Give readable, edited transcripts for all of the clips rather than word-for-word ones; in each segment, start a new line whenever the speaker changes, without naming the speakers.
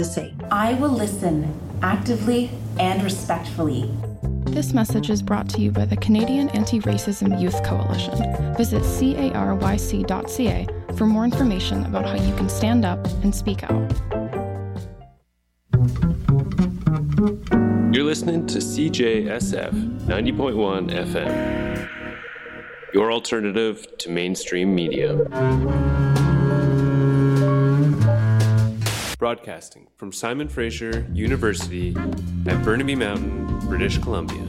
to say. I will listen actively and respectfully.
This message is brought to you by the Canadian Anti-Racism Youth Coalition. Visit caryc.ca for more information about how you can stand up and speak out.
You're listening to CJSF 90.1 FM, your alternative to mainstream media. Broadcasting from Simon Fraser University at Burnaby Mountain, British Columbia.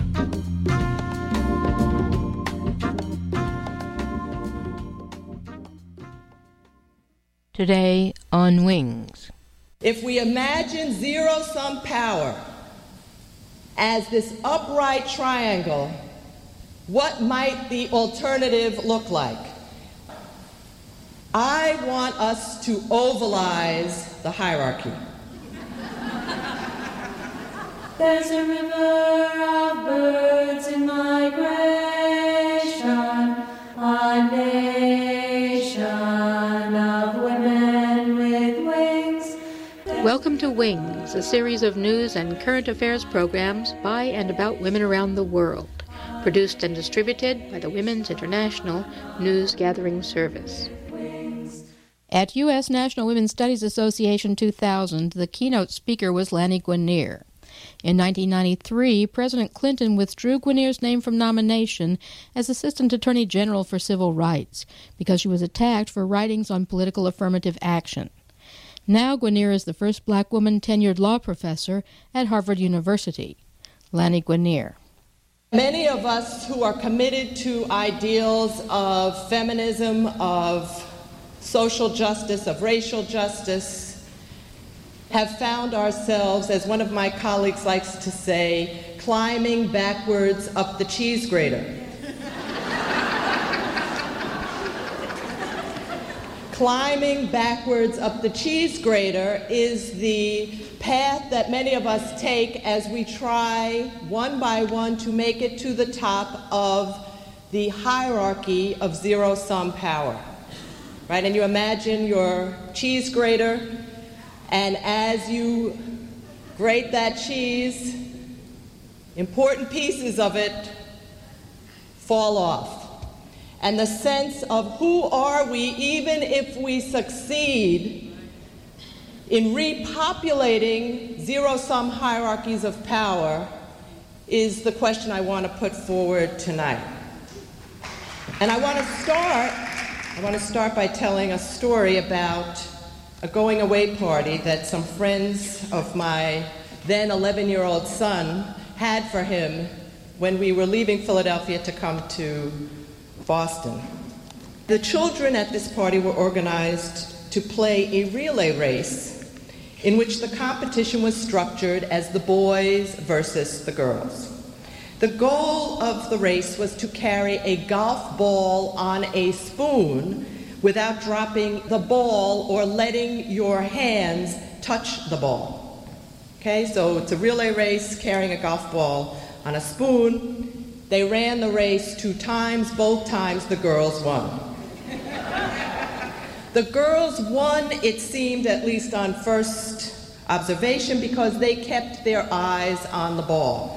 Today on Wings.
If we imagine zero-sum power as this upright triangle, what might the alternative look like? I want us to ovalize the hierarchy.
There's a river of birds in migration, a nation of women with wings.
Welcome to Wings, a series of news and current affairs programs by and about women around the world, produced and distributed by the Women's International News Gathering Service. At U.S. National Women's Studies Association 2000, the keynote speaker was Lani Guinier. In 1993, President Clinton withdrew Guinier's name from nomination as Assistant Attorney General for Civil Rights because she was attacked for writings on political affirmative action. Now Guinier is the first black woman tenured law professor at Harvard University. Lani Guinier.
Many of us who are committed to ideals of feminism, of social justice, of racial justice, have found ourselves, as one of my colleagues likes to say, climbing backwards up the cheese grater. Climbing backwards up the cheese grater is the path that many of us take as we try, one by one, to make it to the top of the hierarchy of zero-sum power. Right? And you imagine your cheese grater, and as you grate that cheese, important pieces of it fall off. And the sense of who are we, even if we succeed in repopulating zero-sum hierarchies of power, is the question I want to put forward tonight. And I want to start by telling a story about a going-away party that some friends of my then 11-year-old son had for him when we were leaving Philadelphia to come to Boston. The children at this party were organized to play a relay race in which the competition was structured as the boys versus the girls. The goal of the race was to carry a golf ball on a spoon without dropping the ball or letting your hands touch the ball. Okay, so it's a relay race carrying a golf ball on a spoon. They ran the race 2 times. Both times the girls won. The girls won, it seemed, at least on first observation, because they kept their eyes on the ball.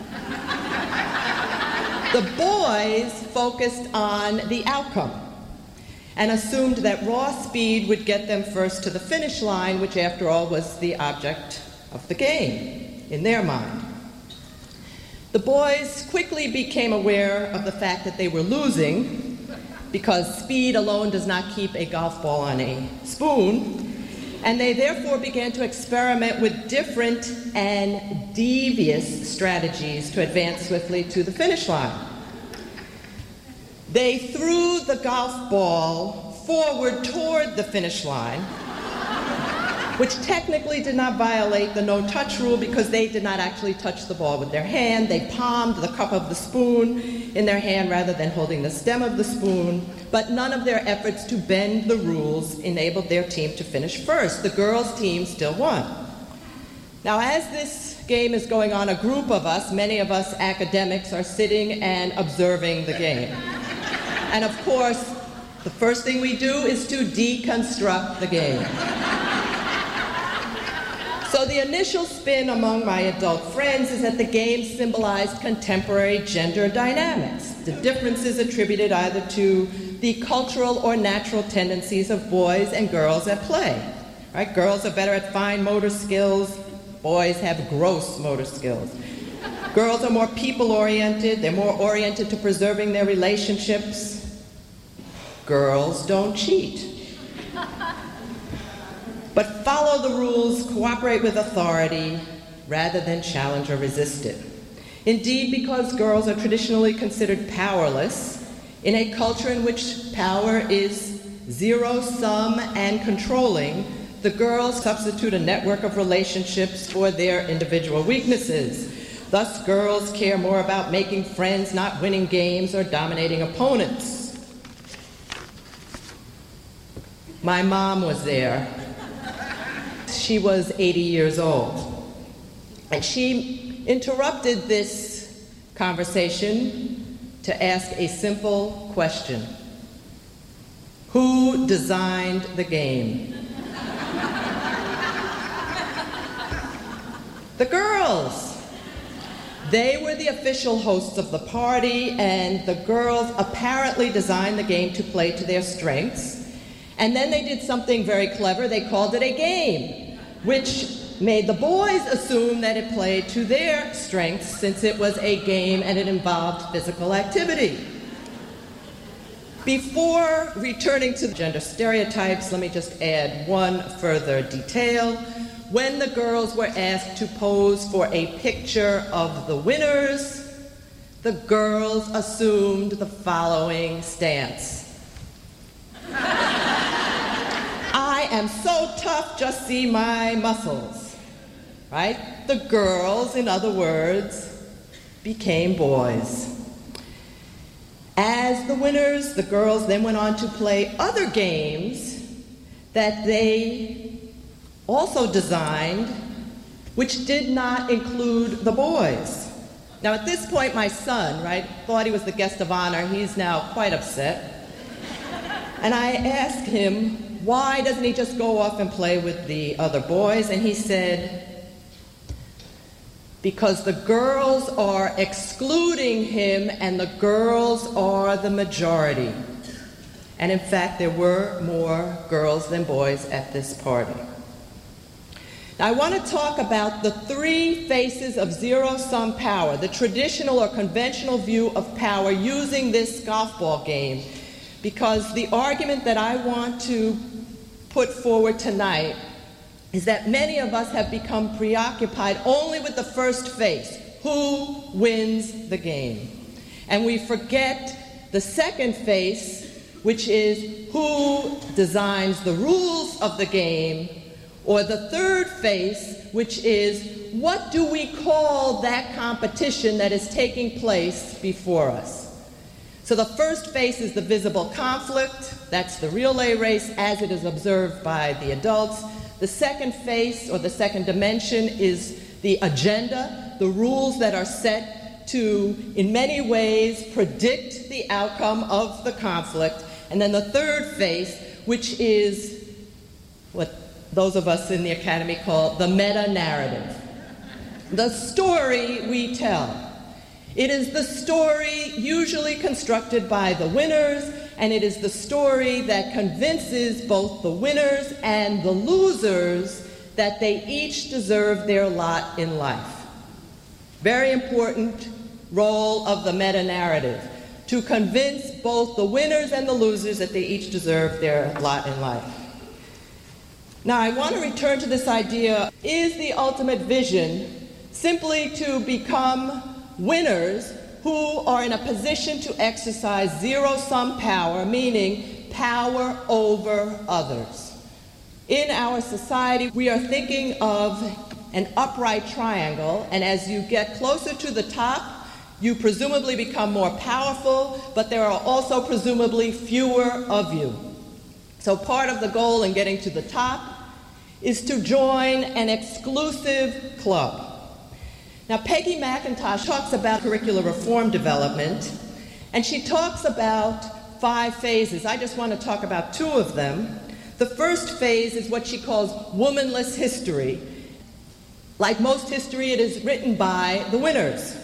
The boys focused on the outcome and assumed that raw speed would get them first to the finish line, which after all was the object of the game in their mind. The boys quickly became aware of the fact that they were losing because speed alone does not keep a golf ball on a spoon, and they therefore began to experiment with different and devious strategies to advance swiftly to the finish line. They threw the golf ball forward toward the finish line, which technically did not violate the no-touch rule because they did not actually touch the ball with their hand. They palmed the cup of the spoon in their hand rather than holding the stem of the spoon, but none of their efforts to bend the rules enabled their team to finish first. The girls' team still won. Now, as this game is going on, a group of us, many of us academics, are sitting and observing the game. And of course, the first thing we do is to deconstruct the game. So the initial spin among my adult friends is that the game symbolized contemporary gender dynamics, the differences attributed either to the cultural or natural tendencies of boys and girls at play. Right? Girls are better at fine motor skills, boys have gross motor skills. Girls are more people-oriented, they're more oriented to preserving their relationships. Girls don't cheat. But follow the rules, cooperate with authority, rather than challenge or resist it. Indeed, because girls are traditionally considered powerless, in a culture in which power is zero-sum and controlling, the girls substitute a network of relationships for their individual weaknesses. Thus, girls care more about making friends, not winning games or dominating opponents. My mom was there. She was 80 years old. And she interrupted this conversation to ask a simple question. Who designed the game? The girls. They were the official hosts of the party, and the girls apparently designed the game to play to their strengths. And then they did something very clever. They called it a game, which made the boys assume that it played to their strengths since it was a game and it involved physical activity. Before returning to gender stereotypes, let me just add one further detail. When the girls were asked to pose for a picture of the winners, the girls assumed the following stance. I am so tough, just see my muscles, right? The girls, in other words, became boys. As the winners, the girls then went on to play other games that they also designed, which did not include the boys. Now at this point, my son, right, thought he was the guest of honor. He's now quite upset. And I asked him, why doesn't he just go off and play with the other boys? And he said, because the girls are excluding him and the girls are the majority. And in fact, there were more girls than boys at this party. Now, I want to talk about the three faces of zero-sum power, the traditional or conventional view of power using this golf ball game, because the argument that I want to put forward tonight is that many of us have become preoccupied only with the first face, who wins the game. And we forget the second face, which is who designs the rules of the game, or the third face, which is what do we call that competition that is taking place before us? So the first face is the visible conflict. That's the relay race as it is observed by the adults. The second face, or the second dimension, is the agenda, the rules that are set to, in many ways, predict the outcome of the conflict. And then the third face, which is what those of us in the academy call the meta-narrative. The story we tell. It is the story usually constructed by the winners, and it is the story that convinces both the winners and the losers that they each deserve their lot in life. Very important role of the meta-narrative, to convince both the winners and the losers that they each deserve their lot in life. Now, I want to return to this idea, is the ultimate vision simply to become winners who are in a position to exercise zero-sum power, meaning power over others? In our society, we are thinking of an upright triangle, and as you get closer to the top, you presumably become more powerful, but there are also presumably fewer of you. So part of the goal in getting to the top is to join an exclusive club. Now, Peggy McIntosh talks about curricular reform development, and she talks about 5 phases. I just want to talk about 2 of them. The first phase is what she calls womanless history. Like most history, it is written by the winners.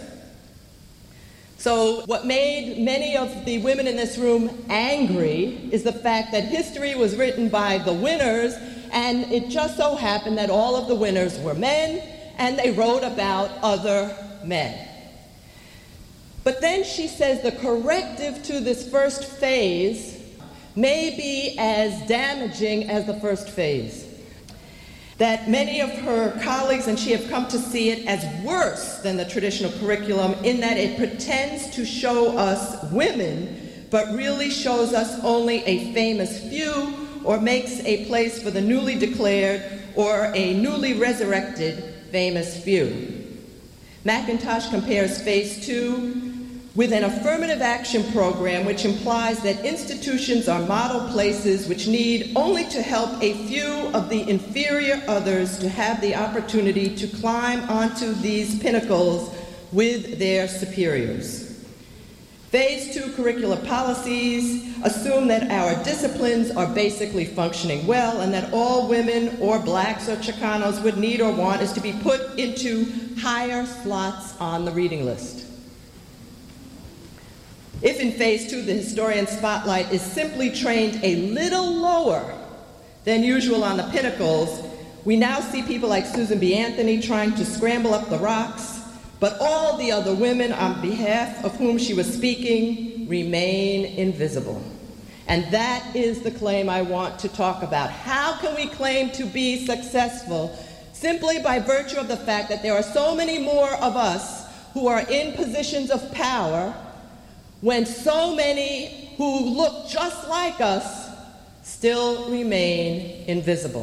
So what made many of the women in this room angry is the fact that history was written by the winners, and it just so happened that all of the winners were men, and they wrote about other men. But then she says the corrective to this first phase may be as damaging as the first phase. That many of her colleagues and she have come to see it as worse than the traditional curriculum in that it pretends to show us women, but really shows us only a famous few or makes a place for the newly declared or a newly resurrected famous few. McIntosh compares Phase 2 with an affirmative action program which implies that institutions are model places which need only to help a few of the inferior others to have the opportunity to climb onto these pinnacles with their superiors. Phase 2 curricular policies assume that our disciplines are basically functioning well and that all women or blacks or Chicanos would need or want is to be put into higher slots on the reading list. If in Phase 2 the historian spotlight is simply trained a little lower than usual on the pinnacles, we now see people like Susan B. Anthony trying to scramble up the rocks, but all the other women on behalf of whom she was speaking remain invisible. And that is the claim I want to talk about. How can we claim to be successful simply by virtue of the fact that there are so many more of us who are in positions of power when so many who look just like us still remain invisible?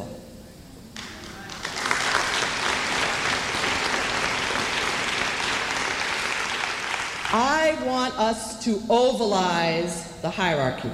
I want us to ovalize the hierarchy,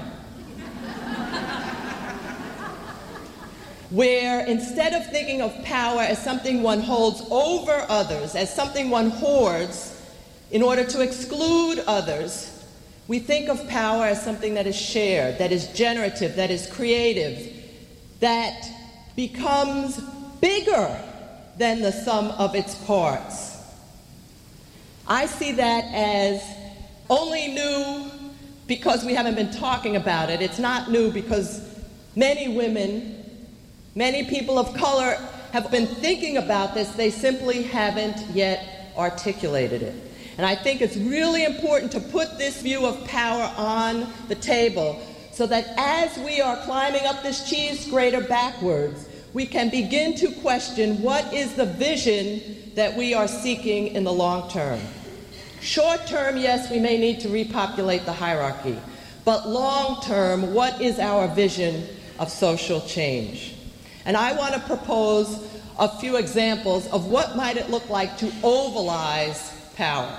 where instead of thinking of power as something one holds over others, as something one hoards in order to exclude others, we think of power as something that is shared, that is generative, that is creative, that becomes bigger than the sum of its parts. I see that as only new because we haven't been talking about it. It's not new because many women, many people of color have been thinking about this. They simply haven't yet articulated it. And I think it's really important to put this view of power on the table so that as we are climbing up this cheese grater backwards, we can begin to question what is the vision that we are seeking in the long term. Short term, yes, we may need to repopulate the hierarchy, but long term, what is our vision of social change? And I want to propose a few examples of what might it look like to ovalize power.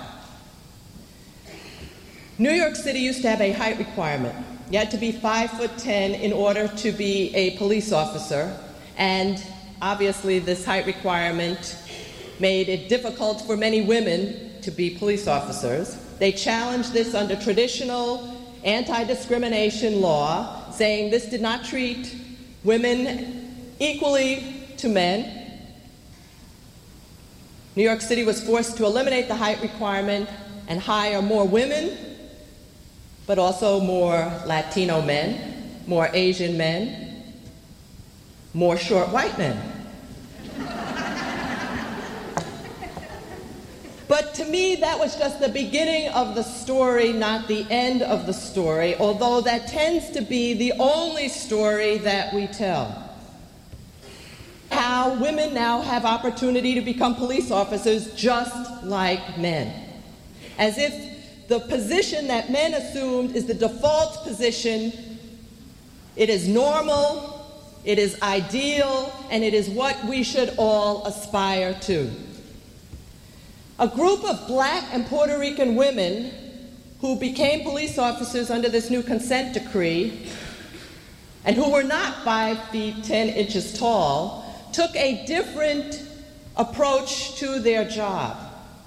New York City used to have a height requirement. You had to be 5'10" in order to be a police officer, and obviously this height requirement made it difficult for many women to be police officers. They challenged this under traditional anti-discrimination law, saying this did not treat women equally to men. New York City was forced to eliminate the height requirement and hire more women, but also more Latino men, more Asian men, more short white men. But to me, that was just the beginning of the story, not the end of the story, although that tends to be the only story that we tell. How women now have opportunity to become police officers just like men. As if the position that men assumed is the default position, it is normal, it is ideal, and it is what we should all aspire to. A group of Black and Puerto Rican women who became police officers under this new consent decree and who were not 5 feet 10 inches tall took a different approach to their job.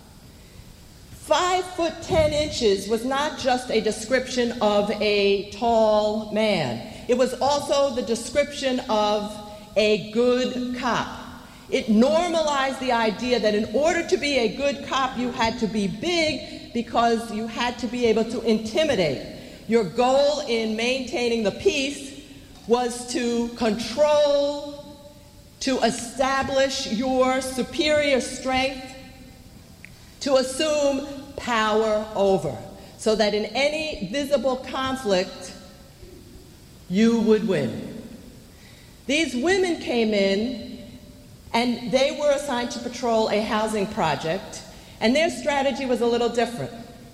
5 foot 10 inches was not just a description of a tall man. It was also the description of a good cop. It normalized the idea that in order to be a good cop, you had to be big because you had to be able to intimidate. Your goal in maintaining the peace was to control, to establish your superior strength, to assume power over, so that in any visible conflict, you would win. These women came in, and they were assigned to patrol a housing project, and their strategy was a little different.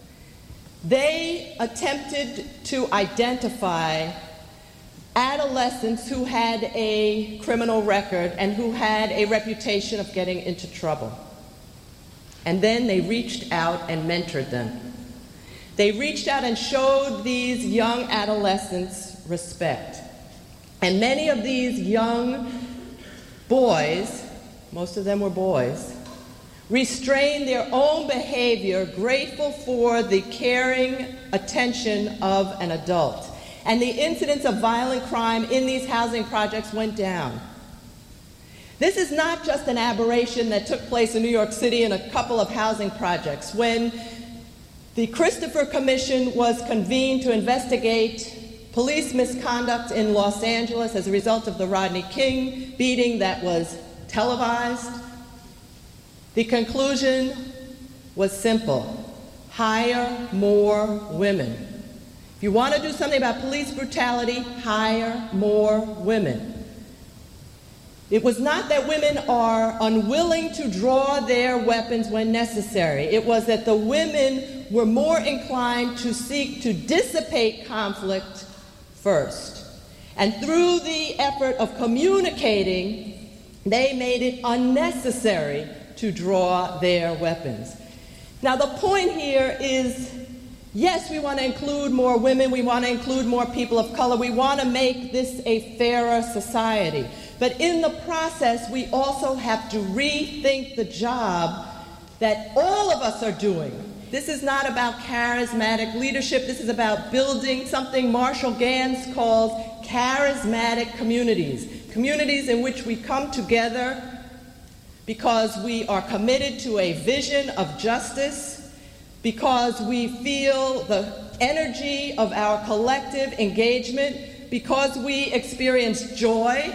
They attempted to identify adolescents who had a criminal record and who had a reputation of getting into trouble. And then they reached out and mentored them. They reached out and showed these young adolescents respect. And many of these young boys, most of them were boys, restrained their own behavior, grateful for the caring attention of an adult. And the incidence of violent crime in these housing projects went down. This is not just an aberration that took place in New York City in a couple of housing projects. When the Christopher Commission was convened to investigate police misconduct in Los Angeles as a result of the Rodney King beating that was televised, the conclusion was simple: hire more women. If you want to do something about police brutality, hire more women. It was not that women are unwilling to draw their weapons when necessary. It was that the women were more inclined to seek to dissipate conflict first. And through the effort of communicating, they made it unnecessary to draw their weapons. Now, the point here is, yes, we want to include more women, we want to include more people of color, we want to make this a fairer society. But in the process, we also have to rethink the job that all of us are doing. This is not about charismatic leadership. This is about building something Marshall Gans calls charismatic communities. Communities in which we come together because we are committed to a vision of justice, because we feel the energy of our collective engagement, because we experience joy,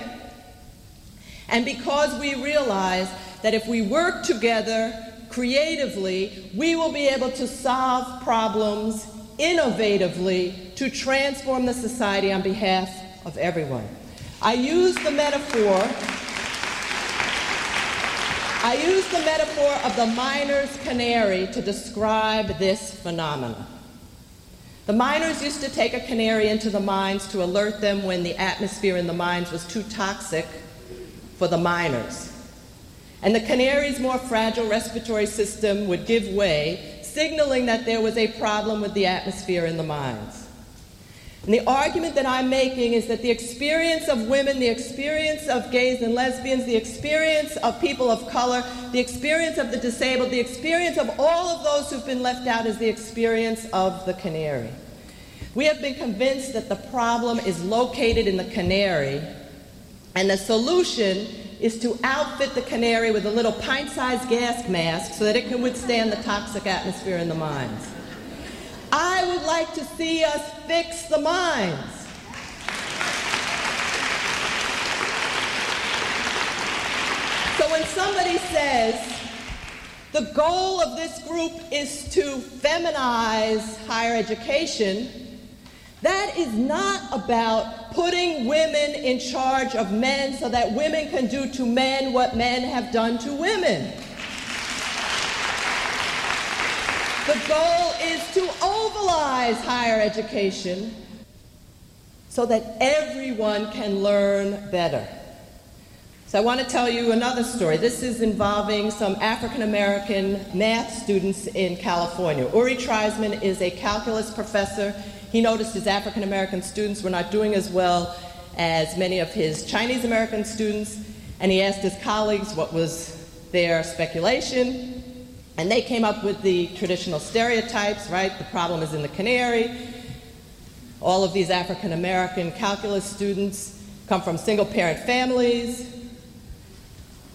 and because we realize that if we work together creatively, we will be able to solve problems innovatively to transform the society on behalf of everyone. I use the metaphor of the miner's canary to describe this phenomenon. The miners used to take a canary into the mines to alert them when the atmosphere in the mines was too toxic for the miners. And the canary's more fragile respiratory system would give way, signaling that there was a problem with the atmosphere in the mines. And the argument that I'm making is that the experience of women, the experience of gays and lesbians, the experience of people of color, the experience of the disabled, the experience of all of those who've been left out is the experience of the canary. We have been convinced that the problem is located in the canary, and the solution is to outfit the canary with a little pint-sized gas mask so that it can withstand the toxic atmosphere in the mines. I would like to see us fix the mines. So when somebody says the goal of this group is to feminize higher education, that is not about putting women in charge of men so that women can do to men what men have done to women. The goal is to ovalize higher education so that everyone can learn better. So I want to tell you another story. This is involving some African-American math students in California. Uri Treisman is a calculus professor. He noticed his African-American students were not doing as well as many of his Chinese-American students, and he asked his colleagues what was their speculation, and they came up with the traditional stereotypes, right? The problem is in the canary. All of these African-American calculus students come from single-parent families.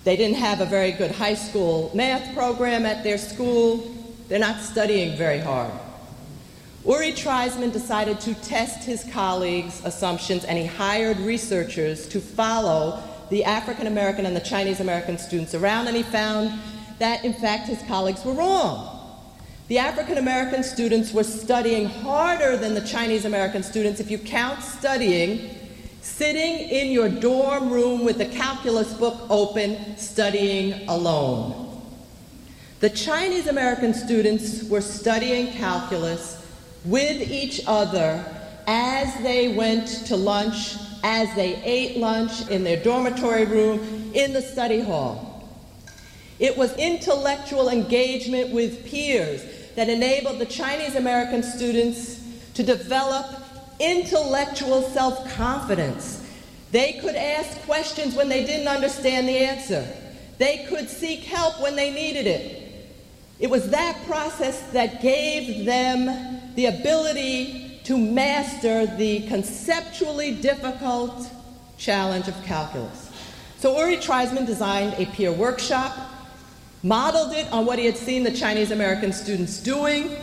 They didn't have a very good high school math program at their school. They're not studying very hard. Uri Treisman decided to test his colleagues' assumptions, and he hired researchers to follow the African American and the Chinese American students around, and he found that, in fact, his colleagues were wrong. The African American students were studying harder than the Chinese American students if you count studying, sitting in your dorm room with the calculus book open, studying alone. The Chinese American students were studying calculus with each other as they went to lunch, as they ate lunch in their dormitory room, in the study hall. It was intellectual engagement with peers that enabled the Chinese American students to develop intellectual self-confidence. They could ask questions when they didn't understand the answer. They could seek help when they needed it. It was that process that gave them the ability to master the conceptually difficult challenge of calculus. So Uri Treisman designed a peer workshop, modeled it on what he had seen the Chinese American students doing,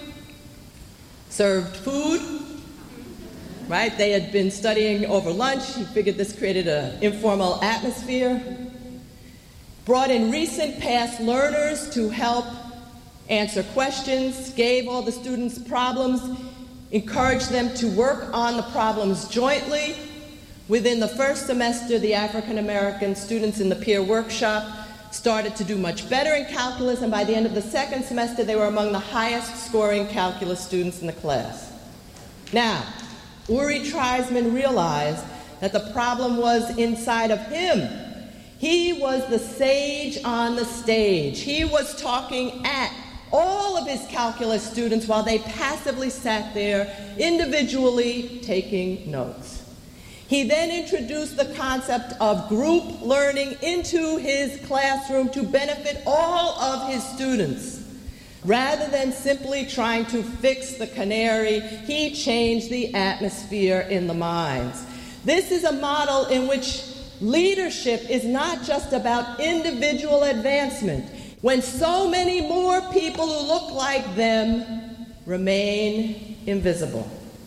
served food, right? They had been studying over lunch. He figured this created an informal atmosphere. Brought in recent past learners to help answer questions, gave all the students problems, encouraged them to work on the problems jointly. Within the first semester, the African American students in the peer workshop started to do much better in calculus, and by the end of the second semester, they were among the highest scoring calculus students in the class. Now, Uri Treisman realized that the problem was inside of him. He was the sage on the stage. He was talking at all of his calculus students while they passively sat there individually taking notes. He then introduced the concept of group learning into his classroom to benefit all of his students. Rather than simply trying to fix the canary, he changed the atmosphere in the minds. This is a model in which leadership is not just about individual advancement, when so many more people who look like them remain invisible.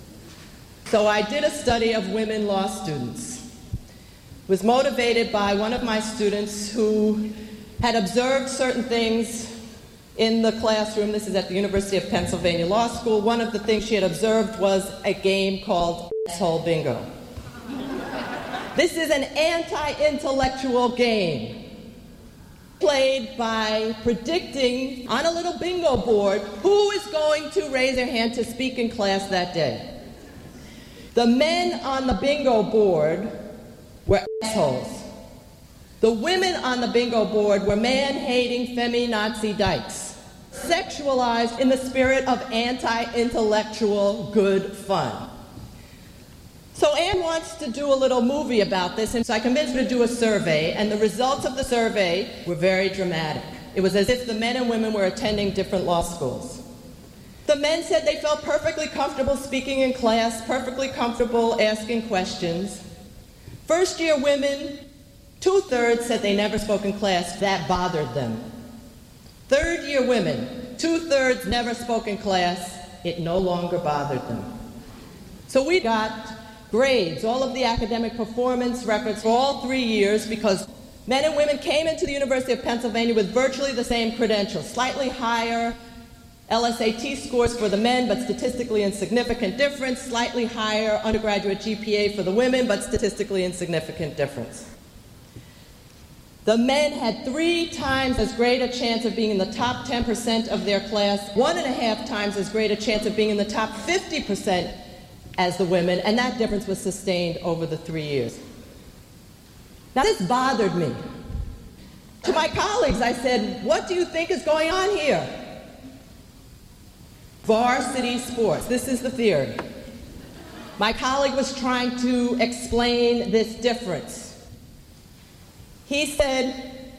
So I did a study of women law students. Was motivated by one of my students who had observed certain things in the classroom. This is at the University of Pennsylvania Law School. One of the things she had observed was a game called Asshole Bingo. This is an anti-intellectual game played by predicting on a little bingo board who is going to raise their hand to speak in class that day. The men on the bingo board were assholes. The women on the bingo board were man-hating feminazi dykes, sexualized in the spirit of anti-intellectual good fun. So Anne wants to do a little movie about this, and so I convinced her to do a survey, and the results of the survey were very dramatic. It was as if the men and women were attending different law schools. The men said they felt perfectly comfortable speaking in class, perfectly comfortable asking questions. First-year women, 2/3 said they never spoke in class. That bothered them. Third-year women, 2/3 never spoke in class. It no longer bothered them. So we got grades, all of the academic performance records for all 3 years, because men and women came into the University of Pennsylvania with virtually the same credentials, slightly higher LSAT scores for the men, but statistically insignificant difference, slightly higher undergraduate GPA for the women, but statistically insignificant difference. The men had 3 times as great a chance of being in the top 10% of their class, 1.5 times as great a chance of being in the top 50% as the women, and that difference was sustained over the 3 years. Now this bothered me. To my colleagues, I said, what do you think is going on here? Varsity sports, this is the theory. My colleague was trying to explain this difference. He said,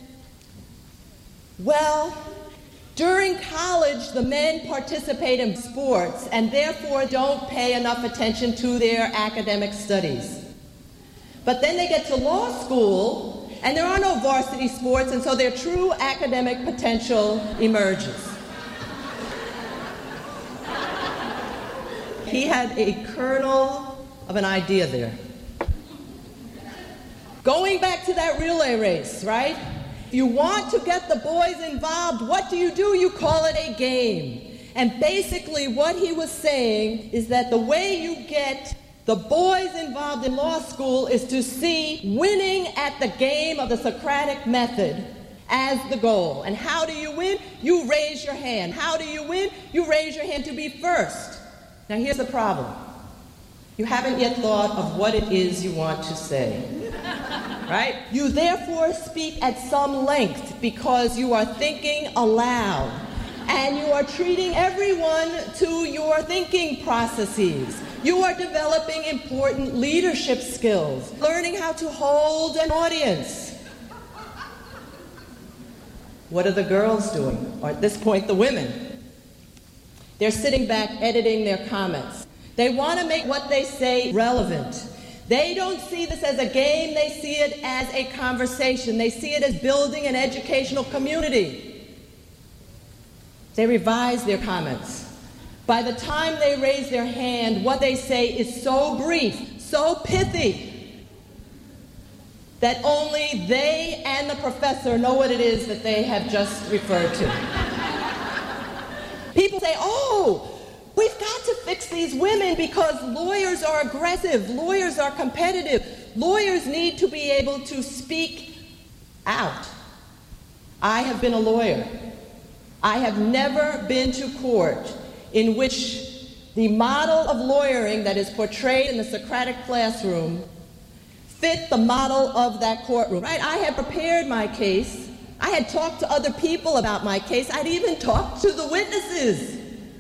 well, during college, the men participate in sports and therefore don't pay enough attention to their academic studies. But then they get to law school And there are no varsity sports, and so their true academic potential emerges. He had a kernel of an idea there. Going back to that relay race, right? If you want to get the boys involved, what do? You call it a game. And basically what he was saying is that the way you get the boys involved in law school is to see winning at the game of the Socratic method as the goal. And how do you win? You raise your hand. How do you win? You raise your hand to be first. Now here's the problem. You haven't yet thought of what it is you want to say. Right? You therefore speak at some length because you are thinking aloud and you are treating everyone to your thinking processes. You are developing important leadership skills, learning how to hold an audience. What are the girls doing? Or at this point, the women. They're sitting back editing their comments. They want to make what they say relevant. They don't see this as a game, they see it as a conversation. They see it as building an educational community. They revise their comments. By the time they raise their hand, what they say is so brief, so pithy, that only they and the professor know what it is that they have just referred to. People say, oh, we've got to fix these women because lawyers are aggressive, lawyers are competitive, lawyers need to be able to speak out. I have been a lawyer. I have never been to court in which the model of lawyering that is portrayed in the Socratic classroom fit the model of that courtroom. Right? I had prepared my case. I had talked to other people about my case. I'd even talked to the witnesses.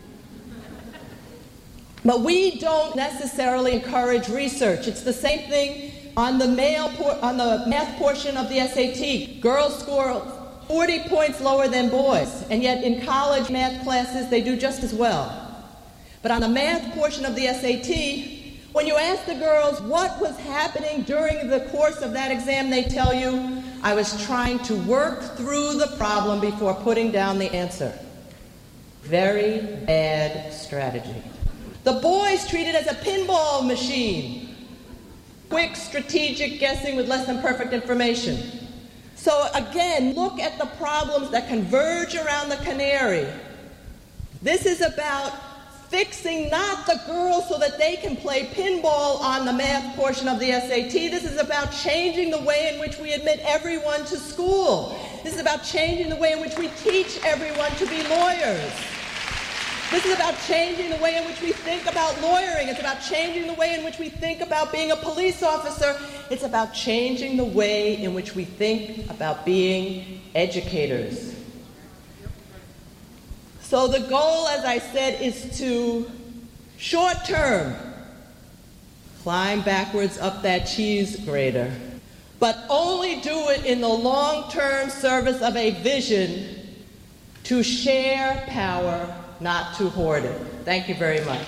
But we don't necessarily encourage research. It's the same thing on the math portion of the SAT. Girls score 40 points lower than boys, and yet in college math classes they do just as well. But on the math portion of the SAT, when you ask the girls what was happening during the course of that exam, they tell you, I was trying to work through the problem before putting down the answer. Very bad strategy. The boys treat it as a pinball machine. Quick, strategic guessing with less than perfect information. So again, look at the problems that converge around the canary. This is about fixing not the girls so that they can play pinball on the math portion of the SAT. This is about changing the way in which we admit everyone to school. This is about changing the way in which we teach everyone to be lawyers. This is about changing the way in which we think about lawyering. It's about changing the way in which we think about being a police officer. It's about changing the way in which we think about being educators. So the goal, as I said, is to, short term, climb backwards up that cheese grater, but only do it in the long-term service of a vision to share power, not to hoard it. Thank you very much.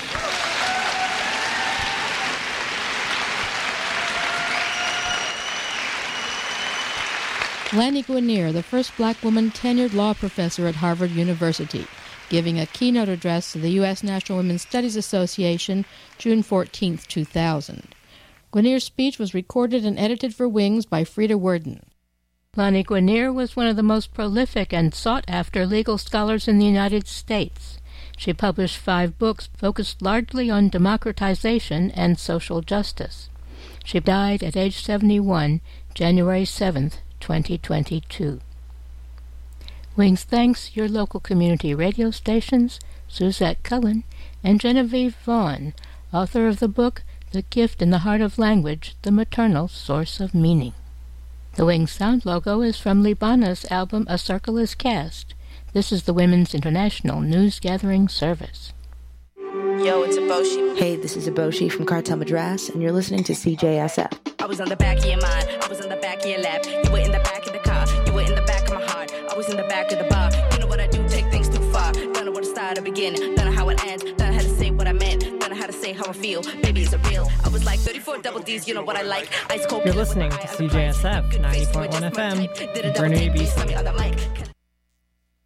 Lani Guinier, the first black woman tenured law professor at Harvard University, giving a keynote address to the U.S. National Women's Studies Association, June 14, 2000. Guinier's speech was recorded and edited for Wings by Frida Werden. Lani Guinier was one of the most prolific and sought-after legal scholars in the United States. She published 5 books focused largely on democratization and social justice. She died at age 71, January 7, 2022. Wings thanks your local community radio stations, Suzette Cullen, and Genevieve Vaughn, author of the book The Gift in the Heart of Language, The Maternal Source of Meaning. The Wings sound logo is from Libana's album A Circle is Cast. This is the Women's International News Gathering Service.
Yo, it's Aboshi.
Hey, this is Aboshi from Cartel Madras, and you're listening to CJSF.
I was on the back of your mind, I was on the back of your lap. You were in the back of the car, you were in the back of my heart. I was in the back of the bar. You know what I do, take things too far. Don't know where to start or begin, don't know how it ends. Don't know how to say what I meant, don't know how to say how I feel. Baby, is it real? I was like 34 double D's, you know what I like. Ice cold.
You're listening to CJSF 90.1 FM, Burnaby, BC.